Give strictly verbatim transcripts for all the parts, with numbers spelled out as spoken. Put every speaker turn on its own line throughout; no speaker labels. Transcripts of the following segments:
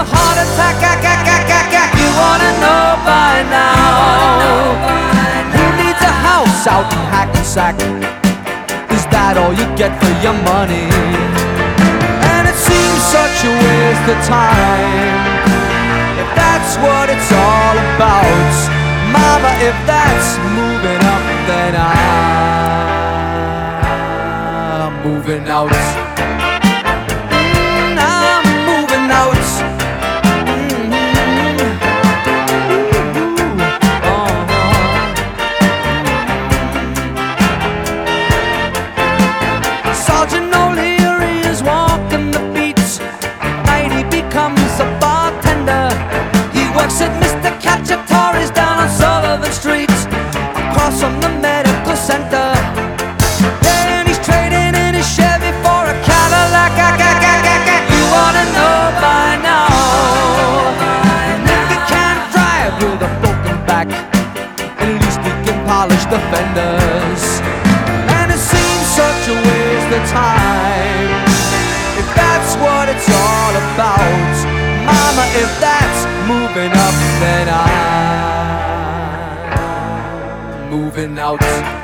a heart attack, ack, ack, ack, ack, ack. You wanna know by now. Who needs a house out in Hackensack? Is that all you get for your money? And it seems such a waste of time, if that's what it's all about. Mama, if that's moving up, then I'm moving out. Mm, I'm moving out. Mm-hmm. Uh-huh. Sergeant O'Leary is walking the beats. Night he becomes a bartender. He works at Mister Cacciatore's down on Sullivan Street, across from the medical center. Yeah, and he's trading in his Chevy for a Cadillac. You wanna know by now. If he can't drive with a broken back, at least he can polish the fenders. And it seems such a waste of time, if that's what it's all about. Mama, if that's moving up, then I'm moving out.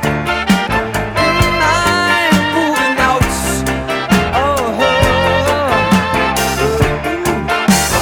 Mm, I'm moving out. Oh, oh, oh.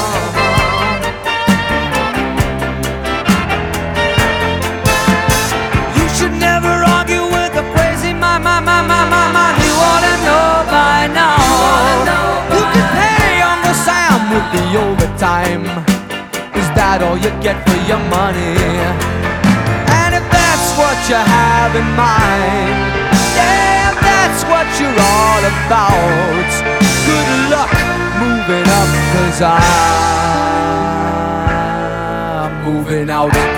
Uh-huh. You should never argue with a crazy man, man, man, man, man, man. You ought to know by now. You can pay Uncle Sam with the overtime. Is that all you get for your money? And if that's what you have in mind, yeah, if that's what you're all about, good luck moving up, 'cause I'm moving out.